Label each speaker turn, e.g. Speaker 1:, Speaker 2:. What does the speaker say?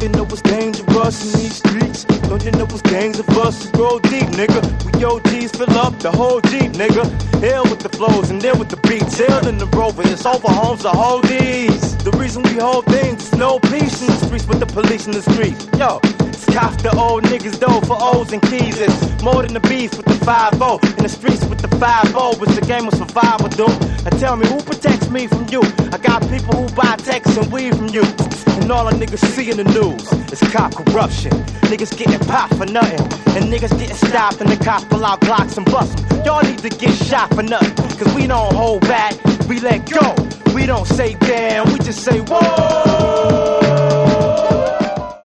Speaker 1: you know it's dangerous in these streets? Don't you know it's gangs of us who roll deep, nigga? We OGs fill up the whole Jeep, nigga. Hell with the flows and then with the beats. Hell in the Rover, it's over homes, the holdies. The reason we hold things is no peace in the streets with the police in the streets. Yo, it's cop the old niggas though for O's and keys. It's more than the beef with the 5-0. In the streets with the 5-0, it's a game of survival, dude. Now tell me, who protects me from you? I got people who buy texts and weed from you. And all the niggas see in the news is cop corruption. Niggas getting popped for nothing. And niggas getting stopped and the cops pull out Glocks and bust them. Y'all need to get shot for nothing. Cause we don't hold back, we let go. We don't say damn, we just say whoa.